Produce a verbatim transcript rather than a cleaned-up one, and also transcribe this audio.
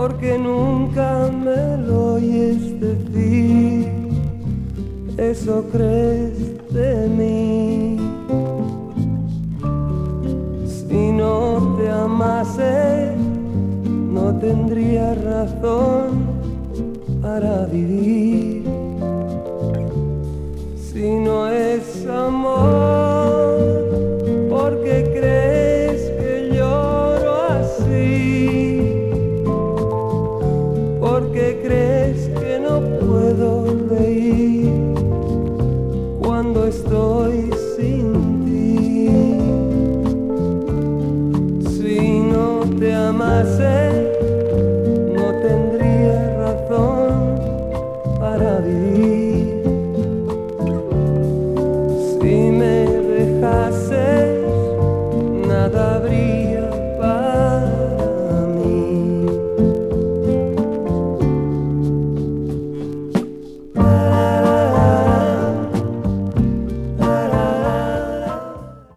porque nunca me lo oyes decir, eso crees de mí. Si no te amase, no tendría razón para vivir.